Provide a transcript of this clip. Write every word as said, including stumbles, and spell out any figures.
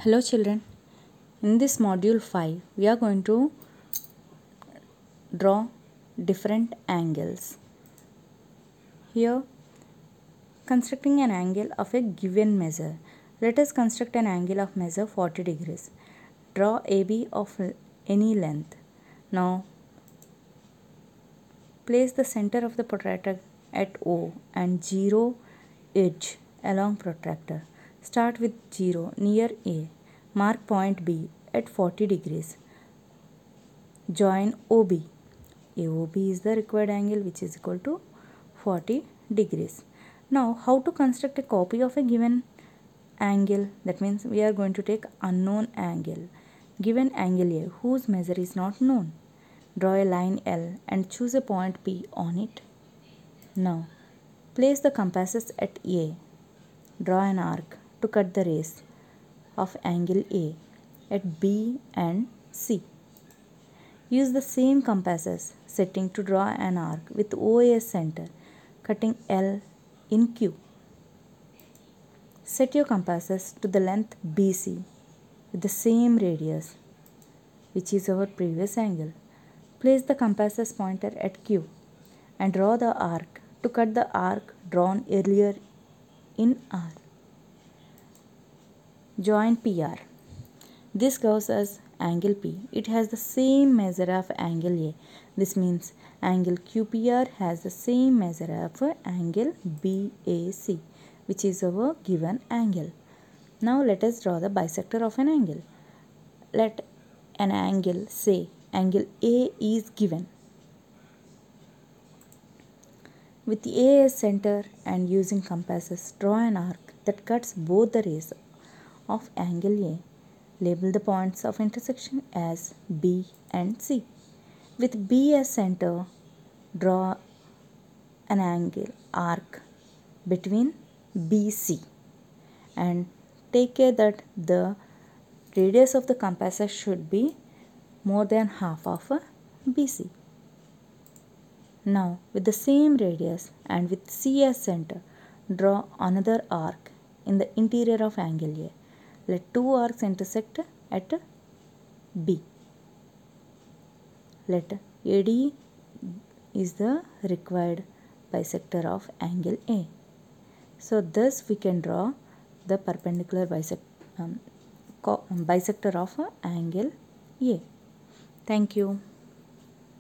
Hello children, in this module five we are going to draw different angles. Here constructing an angle of a given measure. Let us construct an angle of measure forty degrees. Draw A B of any length. Now place the center of the protractor at O and zero edge along protractor. Start with zero near A. Mark point B at forty degrees. Join O B. A O B is the required angle which is equal to forty degrees. Now how to construct a copy of a given angle? That means we are going to take unknown angle. Given angle A whose measure is not known. Draw a line L and choose a point P on it. Now place the compasses at A. Draw an arc to cut the rays of angle A at B and C. Use the same compasses setting to draw an arc with O A as center, cutting L in Q. Set your compasses to the length B C with the same radius, which is our previous angle. Place the compasses pointer at Q and draw the arc to cut the arc drawn earlier in R. Join P R. This gives us angle P. It has the same measure of angle A. This means angle Q P R has the same measure of angle B A C, which is our given angle. Now let us draw the bisector of an angle. Let an angle, say angle A is given. With A as center and using compasses, draw an arc that cuts both the rays of angle A. Label the points of intersection as B and C. With B as center, draw an angle arc between B C and take care that the radius of the compasses should be more than half of B C. Now with the same radius and with C as center, draw another arc in the interior of angle A. Let two arcs intersect at B. Let A D is the required bisector of angle A. So thus we can draw the perpendicular bisect, um, bisector of angle A. Thank you.